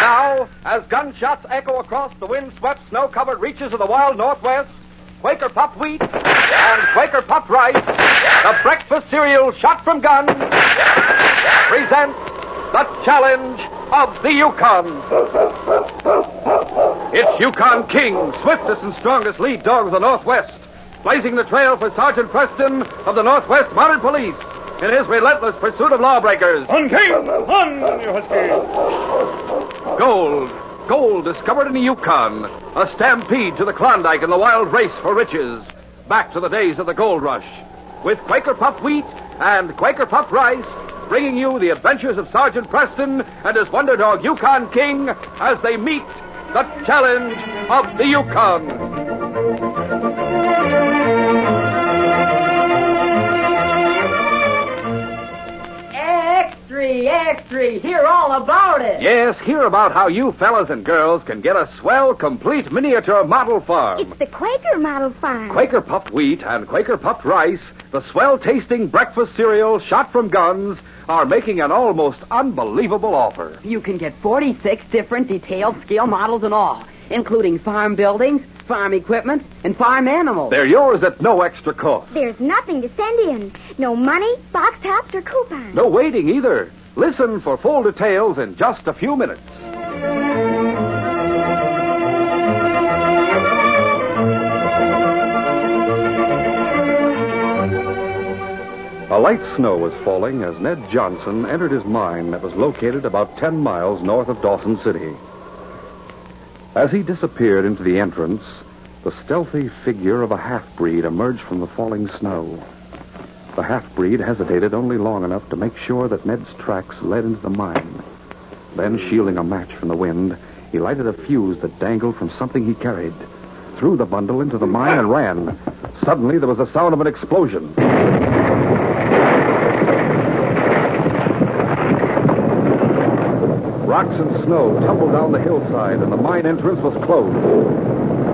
Now, as gunshots echo across the wind-swept, snow-covered reaches of the wild Northwest, Quaker Puffed Wheat and Quaker Puffed Rice, the breakfast cereal shot from guns, present the challenge of the Yukon. It's Yukon King, swiftest and strongest lead dog of the Northwest, blazing the trail for Sergeant Preston of the Northwest Mounted Police in his relentless pursuit of lawbreakers. On, King! On, you husky! Gold discovered in the Yukon. A stampede to the Klondike in the wild race for riches. Back to the days of the gold rush. With Quaker Puffed Wheat and Quaker Puffed Rice, bringing you the adventures of Sergeant Preston and his wonder dog Yukon King as they meet the challenge of the Yukon. Extra, hear all about it. Yes, hear about how you fellas and girls can get a swell, complete miniature model farm. It's the Quaker Model Farm. Quaker Puffed Wheat and Quaker Puffed Rice, the swell-tasting breakfast cereal shot from guns, are making an almost unbelievable offer. You can get 46 different detailed scale models and all, including farm buildings, farm equipment, and farm animals. They're yours at no extra cost. There's nothing to send in. No money, box tops, or coupons. No waiting either. Listen for full details in just a few minutes. A light snow was falling as Ned Johnson entered his mine that was located about 10 miles north of Dawson City. As he disappeared into the entrance, the stealthy figure of a half-breed emerged from the falling snow. The half-breed hesitated only long enough to make sure that Ned's tracks led into the mine. Then, shielding a match from the wind, he lighted a fuse that dangled from something he carried, threw the bundle into the mine, and ran. Suddenly, there was the sound of an explosion. Rocks and snow tumbled down the hillside, and the mine entrance was closed.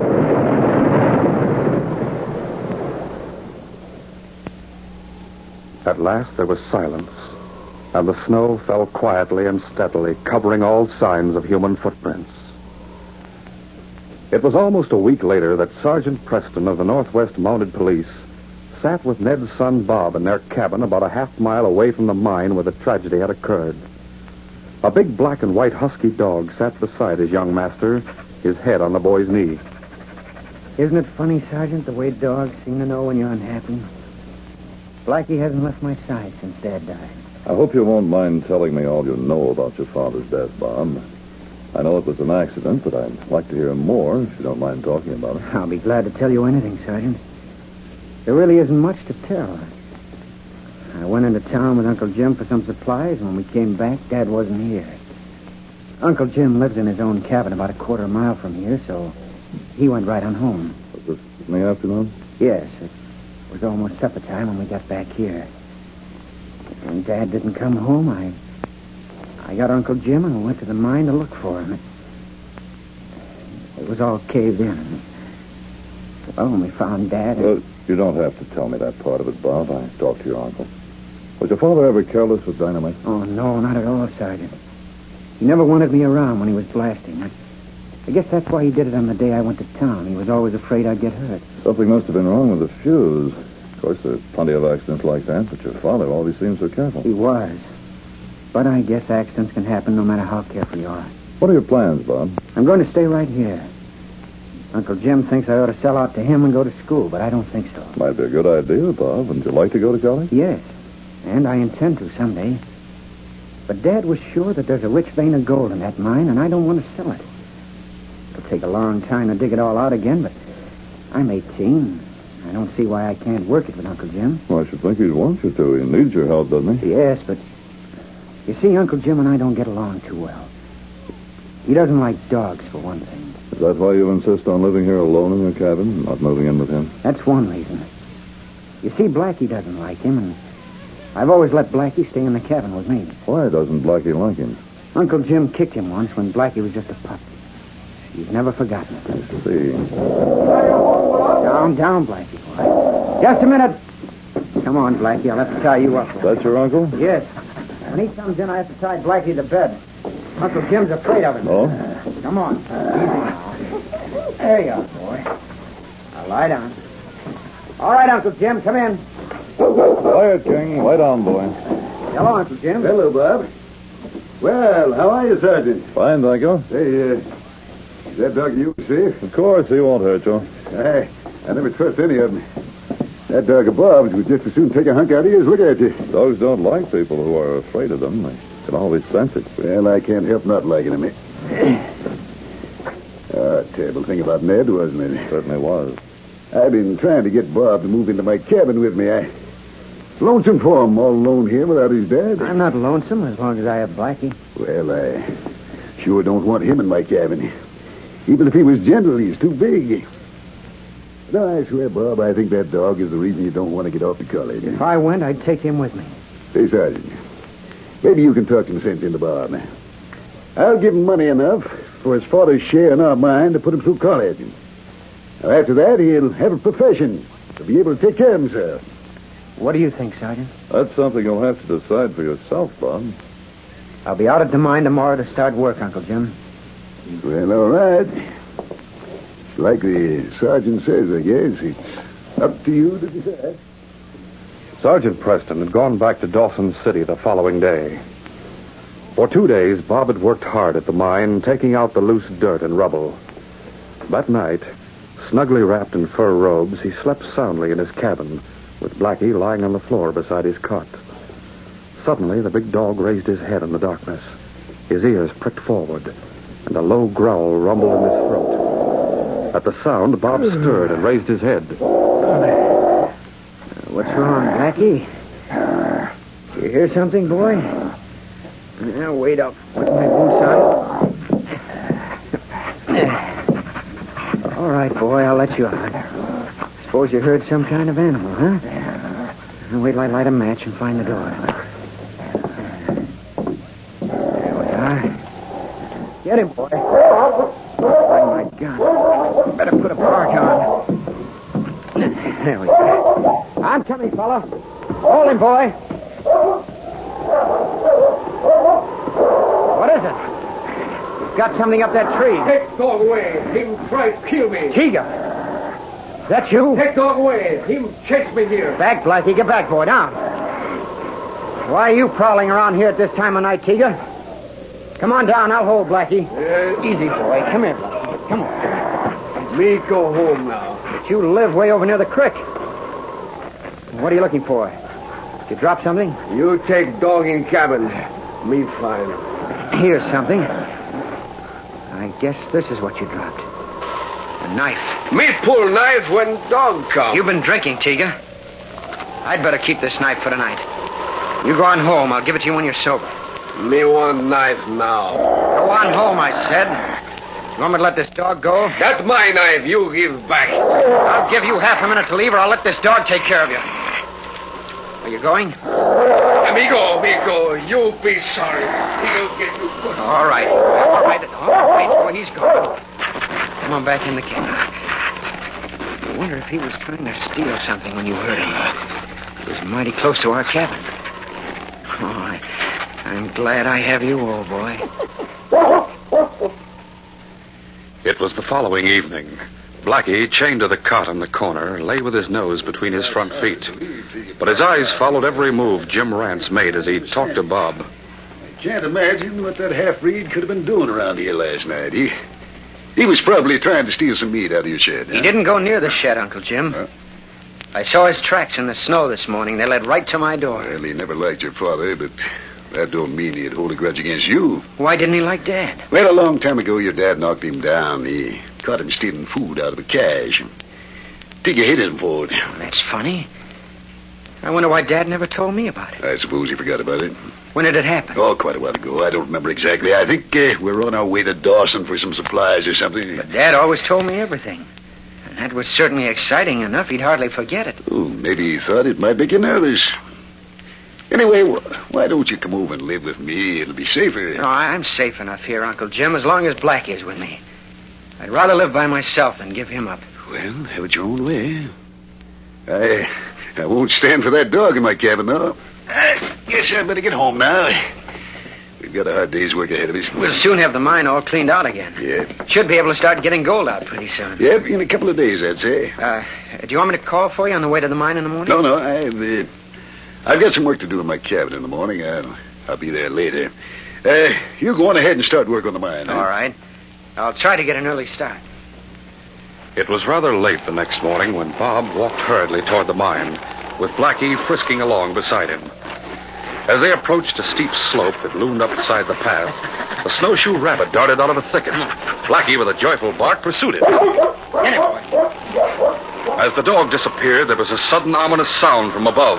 At last, there was silence, and the snow fell quietly and steadily, covering all signs of human footprints. It was almost a week later that Sergeant Preston of the Northwest Mounted Police sat with Ned's son Bob in their cabin about a half-mile away from the mine where the tragedy had occurred. A big black and white husky dog sat beside his young master, his head on the boy's knee. Isn't it funny, Sergeant, the way dogs seem to know when you're unhappy? Blackie hasn't left my side since Dad died. I hope you won't mind telling me all you know about your father's death, Bob. I know it was an accident, but I'd like to hear more if you don't mind talking about it. I'll be glad to tell you anything, Sergeant. There really isn't much to tell. I went into town with Uncle Jim for some supplies, and when we came back, Dad wasn't here. Uncle Jim lives in his own cabin about a quarter mile from here, so he went right on home. Was this in the afternoon? Yes, it was almost supper time when we got back here. When Dad didn't come home, I got Uncle Jim and we went to the mine to look for him. It was all caved in. Well, when we found Dad... Well, you don't have to tell me that part of it, Bob. I talked to your uncle. Was your father ever careless with dynamite? Oh, no, not at all, Sergeant. He never wanted me around when he was blasting. I guess that's why he did it on the day I went to town. He was always afraid I'd get hurt. Something must have been wrong with the fuse. Of course, there's plenty of accidents like that, but your father always seems so careful. He was. But I guess accidents can happen no matter how careful you are. What are your plans, Bob? I'm going to stay right here. Uncle Jim thinks I ought to sell out to him and go to school, but I don't think so. Might be a good idea, Bob. Wouldn't you like to go to college? Yes, and I intend to someday. But Dad was sure that there's a rich vein of gold in that mine, and I don't want to sell it. It'll take a long time to dig it all out again, but I'm 18. I don't see why I can't work it with Uncle Jim. Well, I should think he'd want you to. He needs your help, doesn't he? Yes, but you see, Uncle Jim and I don't get along too well. He doesn't like dogs, for one thing. Is that why you insist on living here alone in your cabin, not moving in with him? That's one reason. You see, Blackie doesn't like him, and I've always let Blackie stay in the cabin with me. Why doesn't Blackie like him? Uncle Jim kicked him once when Blackie was just a pup. He's never forgotten it. I see. Down, Blackie, boy. Just a minute. Come on, Blackie. I'll have to tie you up. That's your uncle? Yes. When he comes in, I have to tie Blackie to bed. Uncle Jim's afraid of him. Oh? Come on. Easy now. There you are, boy. Now lie down. All right, Uncle Jim, come in. Quiet, King. Lie down, boy. Hello, Uncle Jim. Hello, Bob. Well, how are you, Sergeant? Fine, thank you. Hey, is that dog you safe? Of course, he won't hurt you. I never trust any of them. That dog of Bob's would just as soon take a hunk out of you as look at you. Dogs don't like people who are afraid of them. They can always sense it. Well, I can't help not liking him. Terrible thing about Ned, wasn't it? Certainly was. I've been trying to get Bob to move into my cabin with me. I lonesome for him all alone here without his dad. I'm not lonesome as long as I have Blackie. Well, I sure don't want him in my cabin. Even if he was gentle, he's too big. No, I swear, Bob, I think that dog is the reason you don't want to get off the college. If I went, I'd take him with me. Hey, Sergeant, maybe you can talk some sense into Bob. I'll give him money enough for his father's share in our mine to put him through college. Now, after that, he'll have a profession to be able to take care of himself. What do you think, Sergeant? That's something you'll have to decide for yourself, Bob. I'll be out at the mine tomorrow to start work, Uncle Jim. Well, all right. Like the sergeant says, I guess. It's up to you to decide. Sergeant Preston had gone back to Dawson City the following day. For 2 days, Bob had worked hard at the mine, taking out the loose dirt and rubble. That night, snugly wrapped in fur robes, he slept soundly in his cabin, with Blackie lying on the floor beside his cot. Suddenly, the big dog raised his head in the darkness. His ears pricked forward, and a low growl rumbled in his throat. At the sound, Bob stirred and raised his head. What's wrong, Blackie? You hear something, boy? Now, wait up. Put my boots on. All right, boy, I'll let you out. Suppose you heard some kind of animal, huh? Wait till I light a match and find the door. There we are. Get him, boy. Bring my gun. Better put a park on. There we go. I'm coming, fella. Hold him, boy. What is it? You've got something up that tree. Take dog away. Him try to kill me. Tiga. Is that you? Take dog away. Him chase me here. Back, Blackie. Get back, boy. Down. Why are you prowling around here at this time of night, Tiga? Come on down. I'll hold Blackie. Easy, boy. Come here, Blackie. Come on. Me go home now. But you live way over near the creek. What are you looking for? Did you drop something? You take dog in cabin. Me fine. Here's something. I guess this is what you dropped. A knife. Me pull knife when dog come. You've been drinking, Tiga. I'd better keep this knife for tonight. You go on home. I'll give it to you when you're sober. Me want knife now. Go on home, I said. You want me to let this dog go? That my knife you give back. I'll give you half a minute to leave, or I'll let this dog take care of you. Are you going? Me go. You be sorry. He'll get you good. All right. Oh, wait, boy, he's gone. Come on back in the cabin. I wonder if he was trying to steal something when you heard him. He was mighty close to our cabin. Oh, I'm glad I have you, old boy. It was the following evening. Blackie, chained to the cot in the corner, lay with his nose between his front feet. But his eyes followed every move Jim Rance made as he talked to Bob. I can't imagine what that half-breed could have been doing around here last night. He was probably trying to steal some meat out of your shed. Huh? He didn't go near the shed, Uncle Jim. Huh? I saw his tracks in the snow this morning. They led right to my door. Well, he never liked your father, but that don't mean he'd hold a grudge against you. Why didn't he like Dad? Well, a long time ago, your dad knocked him down. He caught him stealing food out of a cache. Tigger hated him for it. That's funny. I wonder why Dad never told me about it. I suppose he forgot about it. When did it happen? Oh, quite a while ago. I don't remember exactly. I think we're on our way to Dawson for some supplies or something. But Dad always told me everything. And that was certainly exciting enough. He'd hardly forget it. Oh, maybe he thought it might make you nervous. Anyway, why don't you come over and live with me? It'll be safer. No, I'm safe enough here, Uncle Jim, as long as Blackie's with me. I'd rather live by myself than give him up. Well, have it your own way. I won't stand for that dog in my cabin, though. I guess I'd better get home now. We've We've got a hard day's work ahead of us. We'll soon have the mine all cleaned out again. Yeah. Should be able to start getting gold out pretty soon. Yep, in a couple of days, I'd say. Do you want me to call for you on the way to the mine in the morning? No, I've got some work to do in my cabin in the morning. I'll be there later. You go on ahead and start work on the mine. All right. I'll try to get an early start. It was rather late the next morning when Bob walked hurriedly toward the mine, with Blackie frisking along beside him. As they approached a steep slope that loomed up beside the path, a snowshoe rabbit darted out of a thicket. Blackie, with a joyful bark, pursued it. As the dog disappeared, there was a sudden ominous sound from above.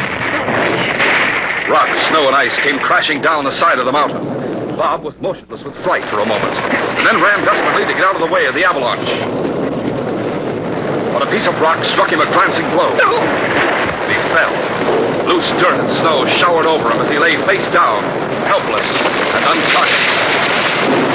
Rock, snow, and ice came crashing down the side of the mountain. Bob was motionless with fright for a moment, and then ran desperately to get out of the way of the avalanche. But a piece of rock struck him a glancing blow. He fell. Loose dirt and snow showered over him as he lay face down, helpless and untouched.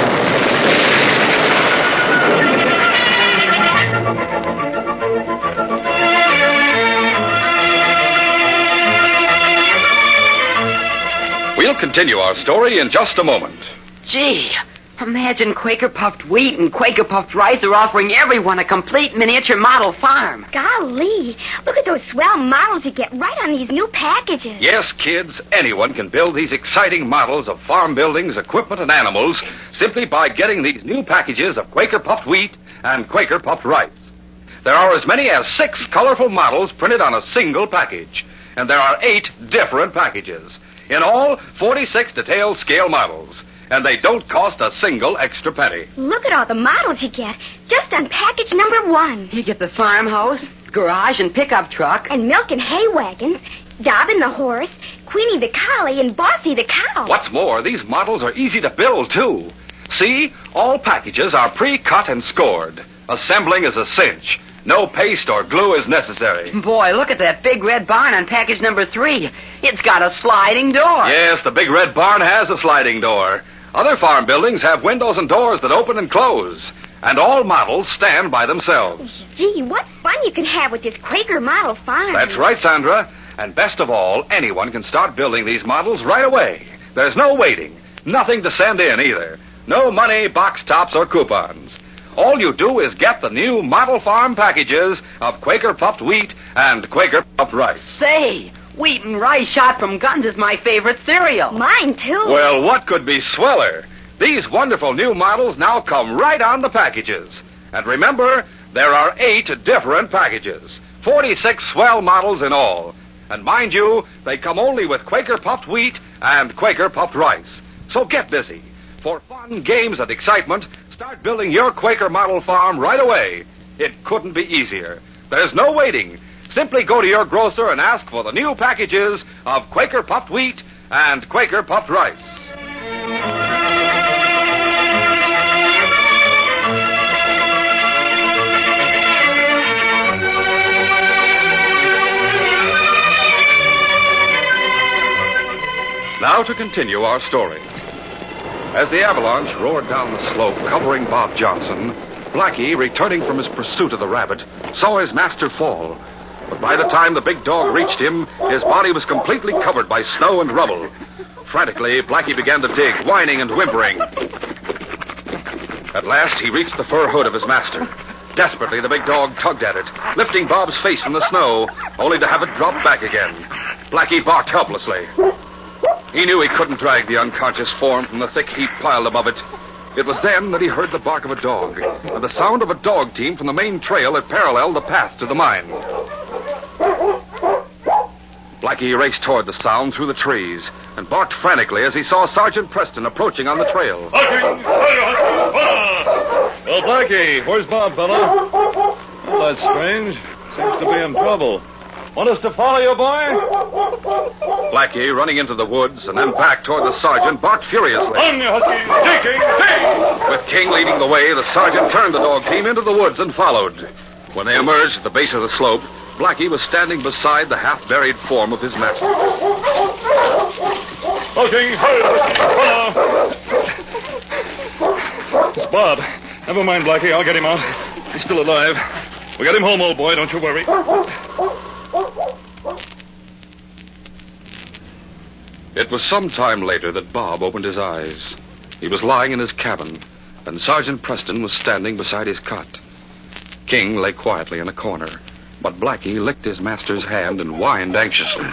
We'll continue our story in just a moment. Gee, imagine Quaker Puffed Wheat and Quaker Puffed Rice are offering everyone a complete miniature model farm. Golly, look at those swell models you get right on these new packages. Yes, kids, anyone can build these exciting models of farm buildings, equipment, and animals simply by getting these new packages of Quaker Puffed Wheat and Quaker Puffed Rice. There are as many as 6 colorful models printed on a single package, and there are 8 different packages. In all, 46 detailed scale models. And they don't cost a single extra penny. Look at all the models you get just on package number 1. You get the farmhouse, garage, and pickup truck. And milk and hay wagons, Dobbin the horse, Queenie the collie, and Bossy the cow. What's more, these models are easy to build, too. See, all packages are pre-cut and scored. Assembling is a cinch. No paste or glue is necessary. Boy, look at that big red barn on package number 3. It's got a sliding door. Yes, the big red barn has a sliding door. Other farm buildings have windows and doors that open and close. And all models stand by themselves. Gee, what fun you can have with this Quaker model farm. That's right, Sandra. And best of all, anyone can start building these models right away. There's no waiting. Nothing to send in either. No money, box tops, or coupons. All you do is get the new model farm packages of Quaker Puffed Wheat and Quaker Puffed Rice. Say, wheat and rice shot from guns is my favorite cereal. Mine, too. Well, what could be sweller? These wonderful new models now come right on the packages. And remember, there are 8 different packages. 46 swell models in all. And mind you, they come only with Quaker Puffed Wheat and Quaker Puffed Rice. So get busy. For fun, games, and excitement, start building your Quaker model farm right away. It couldn't be easier. There's no waiting. Simply go to your grocer and ask for the new packages of Quaker Puffed Wheat and Quaker Puffed Rice. Now to continue our story. As the avalanche roared down the slope, covering Bob Johnson, Blackie, returning from his pursuit of the rabbit, saw his master fall. But by the time the big dog reached him, his body was completely covered by snow and rubble. Frantically, Blackie began to dig, whining and whimpering. At last, he reached the fur hood of his master. Desperately, the big dog tugged at it, lifting Bob's face from the snow, only to have it drop back again. Blackie barked helplessly. He knew he couldn't drag the unconscious form from the thick heap piled above it. It was then that he heard the bark of a dog, and the sound of a dog team from the main trail that paralleled the path to the mine. Blackie raced toward the sound through the trees and barked frantically as he saw Sergeant Preston approaching on the trail. Well, Blackie, where's Bob, fella? Well, that's strange. Seems to be in trouble. Want us to follow you, boy? Blackie, running into the woods and then back toward the sergeant, barked furiously. On you, Husky! King! With King leading the way, the sergeant turned the dog team into the woods and followed. When they emerged at the base of the slope, Blackie was standing beside the half-buried form of his master. Oh, King! It's Bob. Never mind, Blackie. I'll get him out. He's still alive. We'll get him home, old boy. Don't you worry. It was some time later that Bob opened his eyes. He was lying in his cabin, and Sergeant Preston was standing beside his cot. King lay quietly in a corner, but Blackie licked his master's hand and whined anxiously.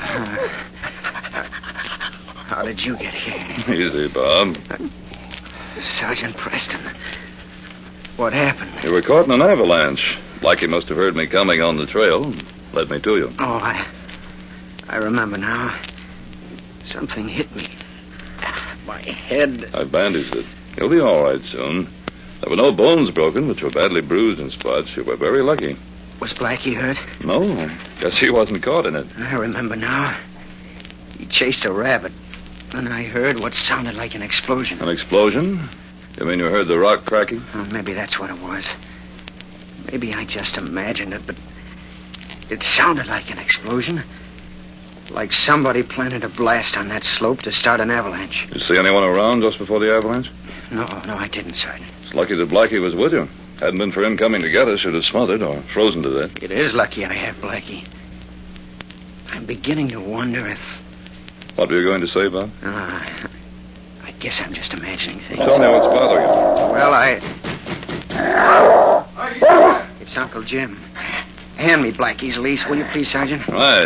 How did you get here? Easy, Bob. Sergeant Preston. What happened? You were caught in an avalanche. Blackie must have heard me coming on the trail and led me to you. Oh, I remember now. Something hit me. My head. I bandaged it. You'll be all right soon. There were no bones broken, but you were badly bruised in spots. You were very lucky. Was Blackie hurt? No, guess he wasn't caught in it. I remember now. He chased a rabbit, and I heard what sounded like an explosion. An explosion? You mean you heard the rock cracking? Oh, maybe that's what it was. Maybe I just imagined it, but it sounded like an explosion. Like somebody planted a blast on that slope to start an avalanche. You see anyone around just before the avalanche? No, I didn't, Sergeant. It's lucky that Blackie was with you. Hadn't been for him coming to get us, you'd have smothered or frozen to death. It is lucky I have Blackie. I'm beginning to wonder if... What were you going to say, Bob? I guess I'm just imagining things. Tell me what's bothering you. Well, It's Uncle Jim. Hand me Blackie's leash, will you please, Sergeant? Right.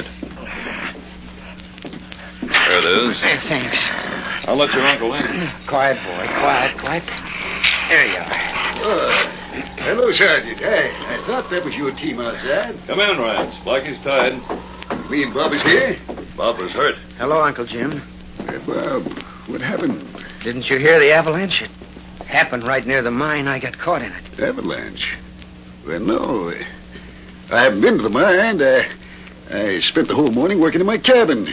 There it is. Thanks. I'll let your uncle in. Quiet, boy. Quiet. There you are. Hello, Sergeant. Hey, I thought that was your team outside. Come in, Rance. Blackie's tied. Me and Bob is here. Bob was hurt. Hello, Uncle Jim. Bob, what happened? Didn't you hear the avalanche? It happened right near the mine. I got caught in it. Avalanche? Well, no. I haven't been to the mine. I spent the whole morning working in my cabin.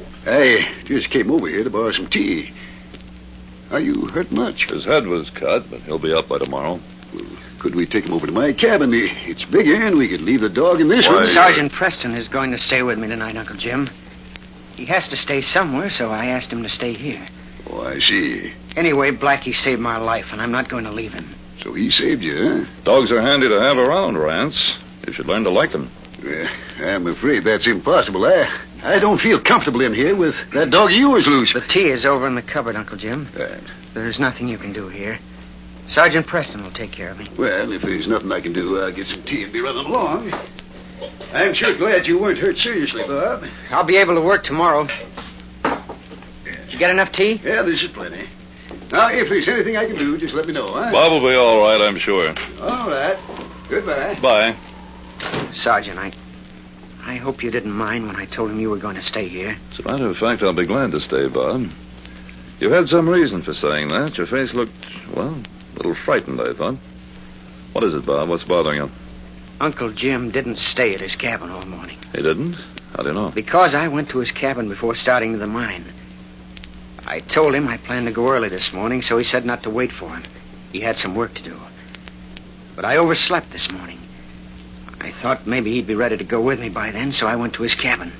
I just came over here to borrow some tea. Are you hurt much? His head was cut, but he'll be up by tomorrow. Well, could we take him over to my cabin? It's bigger, and we could leave the dog in this one. Sergeant Preston is going to stay with me tonight, Uncle Jim. He has to stay somewhere, so I asked him to stay here. Oh, I see. Anyway, Blackie saved my life, and I'm not going to leave him. So he saved you, huh? Dogs are handy to have around, Rance. You should learn to like them. Well, I'm afraid that's impossible. I don't feel comfortable in here with that dog of yours loose. The tea is over in the cupboard, Uncle Jim. Right. There's nothing you can do here. Sergeant Preston will take care of me. Well, if there's nothing I can do, I'll get some tea and be running along. I'm sure glad you weren't hurt seriously, Bob. I'll be able to work tomorrow. Did you get enough tea? Yeah, this is plenty. Now, if there's anything I can do, just let me know, huh? Bob will be all right, I'm sure. All right. Goodbye. Bye. Sergeant, I hope you didn't mind when I told him you were going to stay here. As a matter of fact, I'll be glad to stay, Bob. You had some reason for saying that. Your face looked, well, a little frightened, I thought. What is it, Bob? What's bothering you? Uncle Jim didn't stay at his cabin all morning. He didn't? How do you know? Because I went to his cabin before starting to the mine. I told him I planned to go early this morning, so he said not to wait for him. He had some work to do. But I overslept this morning. I thought maybe he'd be ready to go with me by then, so I went to his cabin.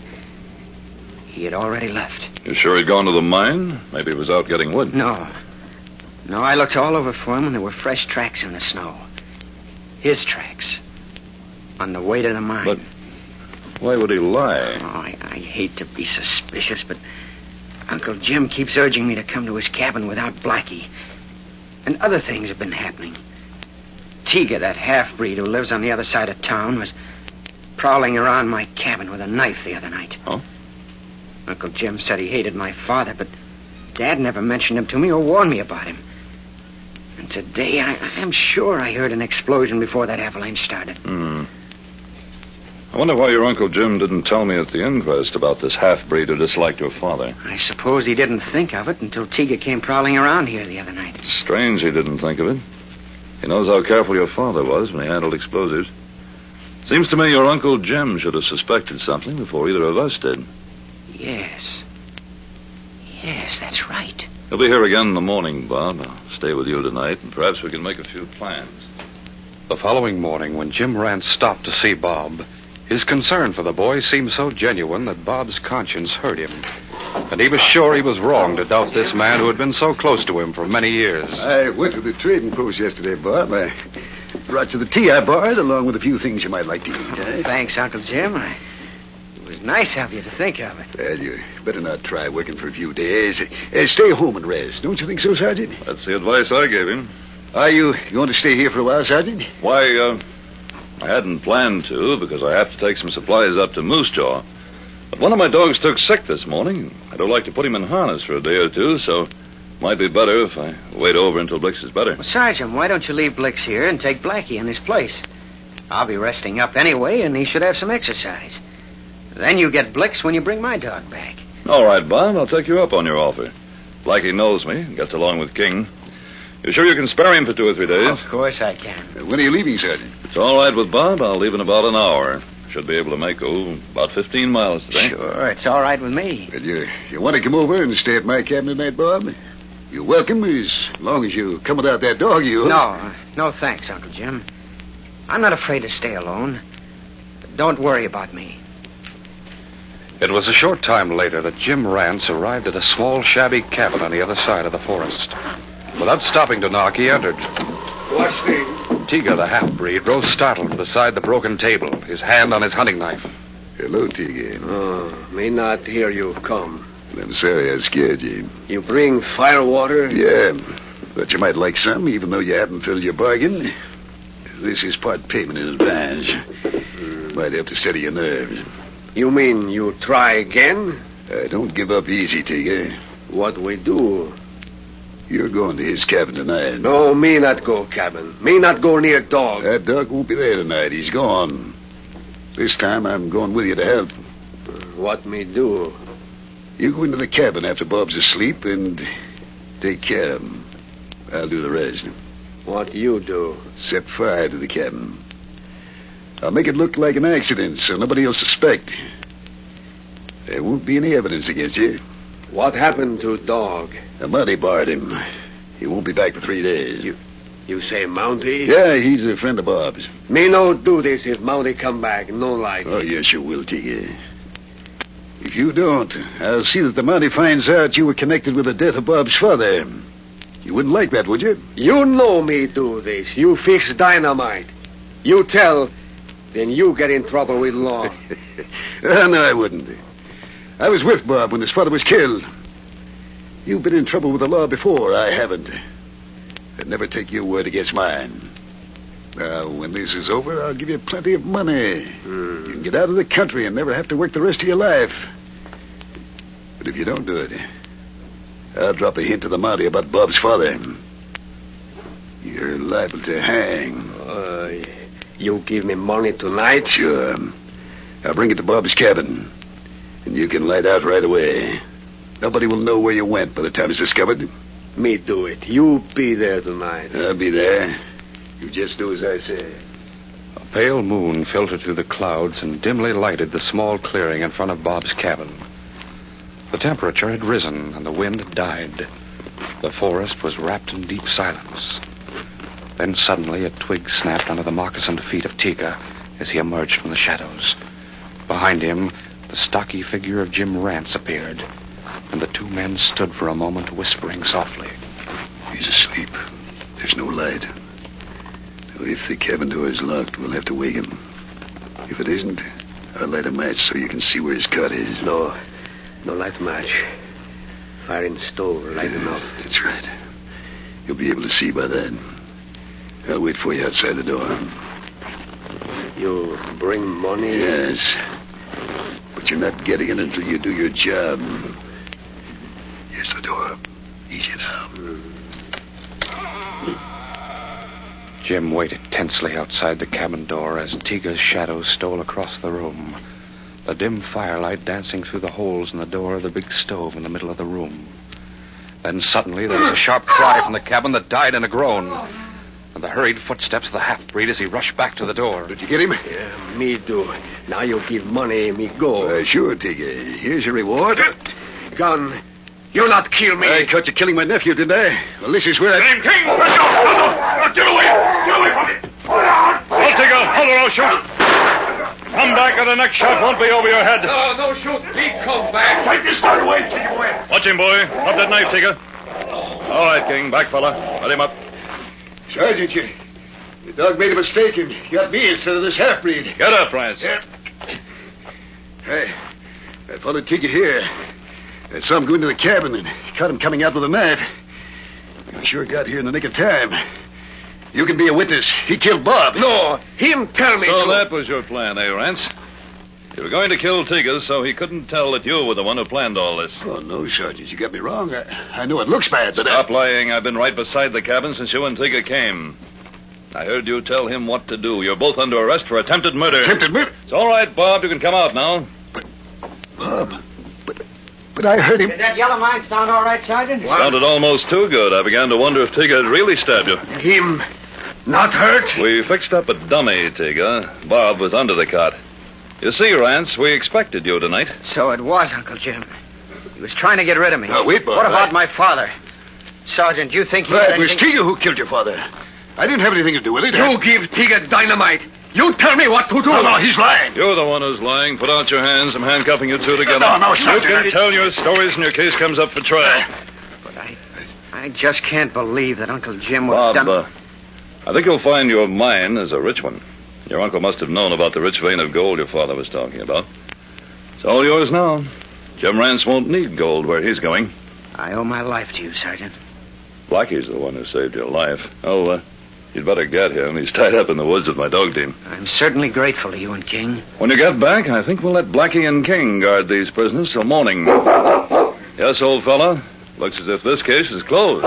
He had already left. You sure he'd gone to the mine? Maybe he was out getting wood. No, I looked all over for him, and there were fresh tracks in the snow. His tracks. On the way to the mine. But why would he lie? Oh, I hate to be suspicious, but Uncle Jim keeps urging me to come to his cabin without Blackie. And other things have been happening. Tiga, that half-breed who lives on the other side of town, was prowling around my cabin with a knife the other night. Oh? Uncle Jim said he hated my father, but Dad never mentioned him to me or warned me about him. And today, I'm sure I heard an explosion before that avalanche started. I wonder why your Uncle Jim didn't tell me at the inquest about this half-breed who disliked your father. I suppose he didn't think of it until Tiga came prowling around here the other night. Strange he didn't think of it. He knows how careful your father was when he handled explosives. Seems to me your Uncle Jim should have suspected something before either of us did. Yes, that's right. He'll be here again in the morning, Bob. I'll stay with you tonight, and perhaps we can make a few plans. The following morning, when Jim Rance stopped to see Bob, his concern for the boy seemed so genuine that Bob's conscience hurt him. And he was sure he was wrong to doubt this man who had been so close to him for many years. I went to the trading post yesterday, Bob. I brought you the tea I borrowed, along with a few things you might like to eat. Thanks, Uncle Jim. It was Nice of you to think of it. Well, you better not try working for a few days. Stay home and rest. Don't you think so, Sergeant? That's the advice I gave him. Are you going to stay here for a while, Sergeant? Why, I hadn't planned to because I have to take some supplies up to Moose Jaw. But one of my dogs took sick this morning. I don't like to put him in harness for a day or two, so it might be better if I wait over until Blix is better. Well, Sergeant, why don't you leave Blix here and take Blackie in his place? I'll be resting up anyway, and he should have some exercise. Then you get Blix when you bring my dog back. All right, Bob, I'll take you up on your offer. Blackie knows me and gets along with King. You sure you can spare him for 2 or 3 days? Of course I can. When are you leaving, Sergeant? It's all right with Bob. I'll leave in about an hour. Should be able to make, about 15 miles today. Sure, it's all right with me. Well, you want to come over and stay at my cabin tonight, Bob? You're welcome as long as you come without that dog of yours. No thanks, Uncle Jim. I'm not afraid to stay alone. Don't worry about me. It was a short time later that Jim Rance arrived at a small, shabby cabin on the other side of the forest. Without stopping to knock, he entered. What's name? Tiga, the half-breed, rose startled beside the broken table, his hand on his hunting knife. Hello, Tiggy. Oh, may not hear you come. I'm sorry I scared you. You bring firewater? Yeah. Thought you might like some, even though you haven't filled your bargain. This is part payment in advance. Might help to steady your nerves. You mean you try again? Don't give up easy, Tigger. What we do? You're going to his cabin tonight. No, me not go cabin. Me not go near dog. That dog won't be there tonight. He's gone. This time I'm going with you to help. What me do? You go into the cabin after Bob's asleep and take care of him. I'll do the rest. What you do? Set fire to the cabin. I'll make it look like an accident so nobody will suspect. There won't be any evidence against you. What happened to dog? The Mountie barred him. He won't be back for 3 days. You say Mountie? Yeah, he's a friend of Bob's. Me no do this if Mountie come back. No like. Oh, yes, you will, Tigger. If you don't, I'll see that the Mountie finds out you were connected with the death of Bob's father. You wouldn't like that, would you? You know me do this. You fix dynamite. You tell, then you get in trouble with law. No, I wouldn't. I was with Bob when his father was killed. You've been in trouble with the law before. I haven't. I'd never take your word against mine. Now, when this is over, I'll give you plenty of money. You can get out of the country and never have to work the rest of your life. But if you don't do it, I'll drop a hint to the Mountie about Bob's father. You're liable to hang. You give me money tonight? Sure. I'll bring it to Bob's cabin. And you can light out right away. Nobody will know where you went by the time it's discovered. Me do it. You be there tonight. I'll be there. You just do as I say. A pale moon filtered through the clouds and dimly lighted the small clearing in front of Bob's cabin. The temperature had risen and the wind had died. The forest was wrapped in deep silence. Then suddenly a twig snapped under the moccasined feet of Tika as he emerged from the shadows. Behind him, the stocky figure of Jim Rance appeared, and the two men stood for a moment whispering softly. He's asleep. There's no light. If the cabin door is locked, we'll have to wake him. If it isn't, I'll light a match so you can see where his cot is. No light match. Fire in stove, light enough. That's right. You'll be able to see by then. I'll wait for you outside the door. You bring money? Yes. But you're not getting it until you do your job. Here's the door. Easy now. Jim waited tensely outside the cabin door as Tiga's shadow stole across the room, the dim firelight dancing through the holes in the door of the big stove in the middle of the room. Then suddenly there was a sharp cry from the cabin that died in a groan, and the hurried footsteps of the half-breed as he rushed back to the door. Did you get him? Yeah, me do. Now you give money, me go. Sure, Tigger. Here's your reward. Gun. You not kill me. I caught you killing my nephew, didn't I? Well, this is where King! Get away! Get away from me! Hold, Tigger. Hold her, I'll shoot. Come back or the next shot won't be over your head. No, shoot. He come back. Take this gun away. Take it away. Watch him, boy. Drop that knife, Tigger. All right, King. Back, fella. Let him up. Sergeant, the dog made a mistake and got me instead of this half-breed. Get up, Rance. Yeah. I followed Tigger here. I saw him go into the cabin and caught him coming out with a knife. I sure got here in the nick of time. You can be a witness. He killed Bob. No, him tell me So to. that was your plan, eh, Rance? You were going to kill Tigger so he couldn't tell that you were the one who planned all this. Oh, no, Sergeant. You got me wrong. I know it looks bad, but... Stop lying. I've been right beside the cabin since you and Tigger came. I heard you tell him what to do. You're both under arrest for attempted murder. Attempted murder? It's all right, Bob. You can come out now. Bob... But I heard him... Did that yellow mine sound all right, Sergeant? Sounded almost too good. I began to wonder if Tigger had really stabbed you. Him not hurt? We fixed up a dummy, Tigger. Bob was under the cot. You see, Rance, we expected you tonight. So it was, Uncle Jim. He was trying to get rid of me. Now, wait, Bob. What about my father? Sergeant, you think he Right, had it was anything... Tigger who killed your father. I didn't have anything to do with it. You give Tigger dynamite. You tell me what to do. No, he's lying. You're the one who's lying. Put out your hands. I'm handcuffing you two together. No, You Sergeant. can tell your stories and your case comes up for trial. But I just can't believe that Uncle Jim would Bob, have done... I think you'll find your mine is a rich one. Your uncle must have known about the rich vein of gold your father was talking about. It's all yours now. Jim Rance won't need gold where he's going. I owe my life to you, Sergeant. Blackie's the one who saved your life. Oh, you'd better get him. He's tied up in the woods with my dog team. I'm certainly grateful to you and King. When you get back, I think we'll let Blackie and King guard these prisoners till morning. Yes, old fella. Looks as if this case is closed.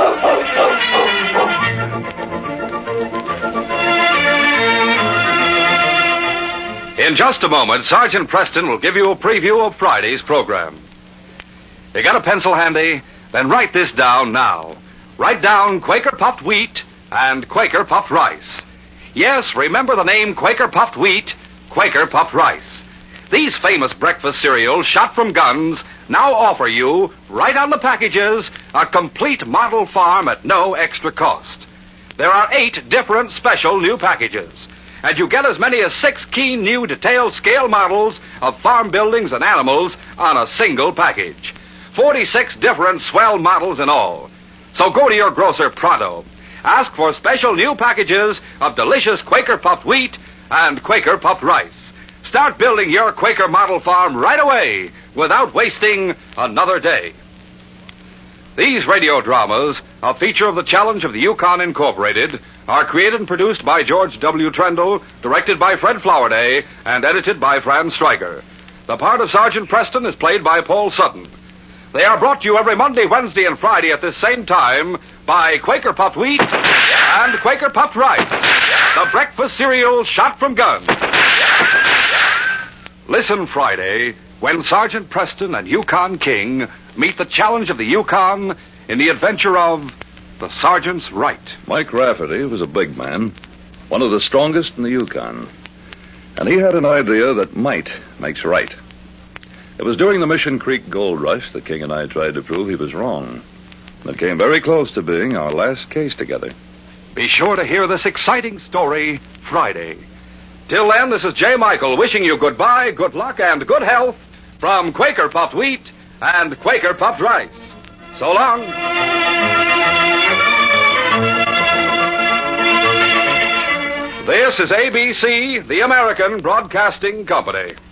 In just a moment, Sergeant Preston will give you a preview of Friday's program. You got a pencil handy? Then write this down now. Write down Quaker Puffed Wheat and Quaker Puffed Rice. Yes, remember the name Quaker Puffed Wheat, Quaker Puffed Rice. These famous breakfast cereals shot from guns now offer you, right on the packages, a complete model farm at no extra cost. There are 8 different special new packages, and you get as many as 6 keen new detailed scale models of farm buildings and animals on a single package. 46 different swell models in all. So go to your grocer pronto. Ask for special new packages of delicious Quaker Puffed Wheat and Quaker Puffed Rice. Start building your Quaker model farm right away without wasting another day. These radio dramas, a feature of the Challenge of the Yukon Incorporated, are created and produced by George W. Trendle, directed by Fred Flowerday, and edited by Fran Stryker. The part of Sergeant Preston is played by Paul Sutton. They are brought to you every Monday, Wednesday, and Friday at this same time by Quaker Puffed Wheat and Quaker Puffed Rice, the breakfast cereal shot from guns. Listen Friday when Sergeant Preston and Yukon King meet the Challenge of the Yukon in the adventure of the Sergeant's Right. Mike Rafferty was a big man, one of the strongest in the Yukon. And he had an idea that might makes right. It was during the Mission Creek gold rush that King and I tried to prove he was wrong. It came very close to being our last case together. Be sure to hear this exciting story Friday. Till then, this is J. Michael wishing you goodbye, good luck, and good health from Quaker Puffed Wheat and Quaker Puffed Rice. So long. This is ABC, the American Broadcasting Company.